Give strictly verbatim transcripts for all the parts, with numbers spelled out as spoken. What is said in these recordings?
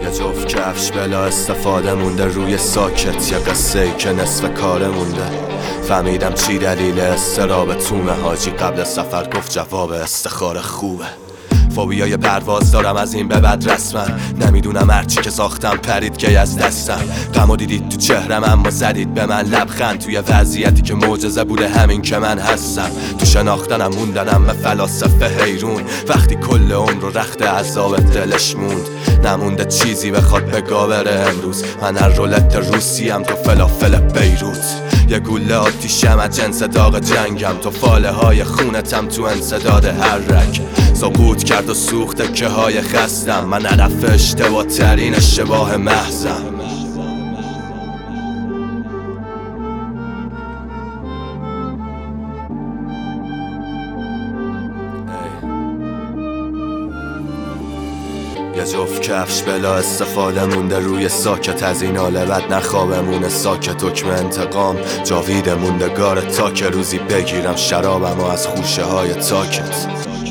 یه جفت کفش بلا استفاده مونده روی ساکت، یه قصه ای که نصف کاره مونده. فهمیدم چی دلیل استراب تومه، حاجی قبل سفر گفت جواب استخاره خوبه. فوبیای پرواز دارم از این به بعد رسما، نمیدونم هرچی که ساختم پرید که از دستم. غمو دیدید تو چهرم اما زدید به من لبخند، توی وضعیتی که معجزه بوده همین که من هستم. تو شناختنم موندنم به فلاسفه حیرون، وقتی کل عمر رو رخت عذاب دلش موند. نمونده چیزی بخواد بگا بره امروز، من هر رولت روسیم تو فلافل بیروت. یه گوله آتیشم از جنس داغ جنگم، تو فاله های خونتم تو انسداد هر رگ. سقوط کرد و سوخته که های خستم، من هدف اشتباه ترین اشتباه محضم. یه جفت کفش بلا استفاده مونده روی ساکت، از این حال بد نخوابمونه ساکت. حکم انتقام جاوید موندگار تا که روزی بگیرم شرابم و از خوشه های تاکت.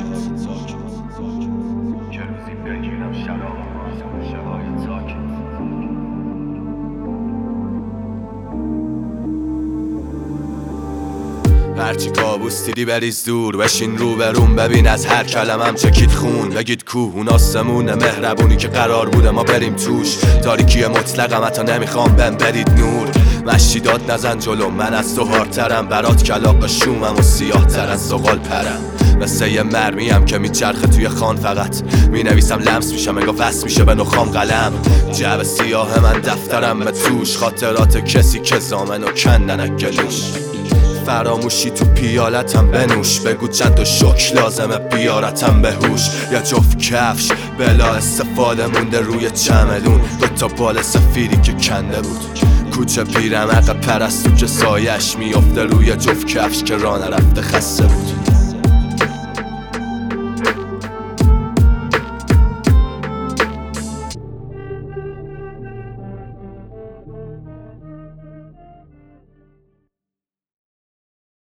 هرچی کابوس دیدی بریز دور، بشین رو بروم ببین از هر کلمم چکید خون. بگید کوه اون آسمون مهربونی که قرار بوده ما بریم توش، تاریکی مطلقم حتی نمیخوام بهم برید نور. مشتی داد نزن جلو من از تو هارترم، برات کلاق شومم و سیاه تر از زغال پرم. مثل یه مرمیم که میچرخه توی خان، فقط مینویسم لمس میشم انگار وصل میشه به نخام قلم. جعب سیاه من دفترم به توش، خاطرات کسی که زامن و کندنک گلوش. فراموشی تو پیالتم بنوش، بگو چند تا شک لازمه بیارتم به هوش. یا جفت کفش بلا استفاده مونده روی چمدون، دوتا بال سفیدی که کنده بود. کوچه پیرمرد پرستو که سایش میافته روی جفت کفش که راه نرفته خسته بود.